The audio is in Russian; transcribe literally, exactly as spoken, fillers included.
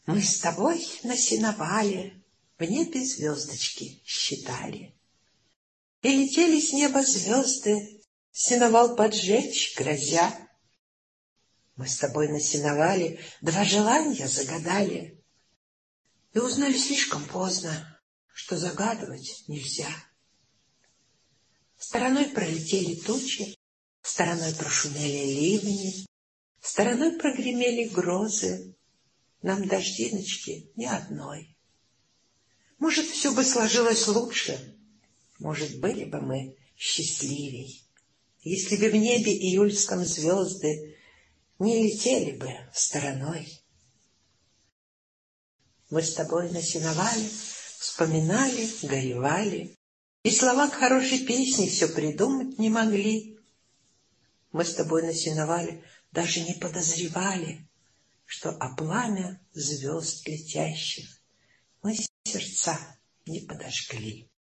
Мы с тобой на сеновале в небе звездочки считали. И летели с неба звезды, сеновал поджечь грозя. Мы с тобой на сеновале два желания загадали и узнали слишком поздно, что загадывать нельзя. Стороной пролетели тучи, стороной прошумели ливни, стороной прогремели грозы, нам дождиночки ни одной. Может, все бы сложилось лучше, может, были бы мы счастливей, если бы в небе июльском звезды не летели бы стороной. Мы с тобой на сеновале вспоминали, горевали, и слова к хорошей песне все придумать не могли. Мы с тобой на сеновале даже не подозревали, что о пламя звезд летящих мы сердца не подожгли.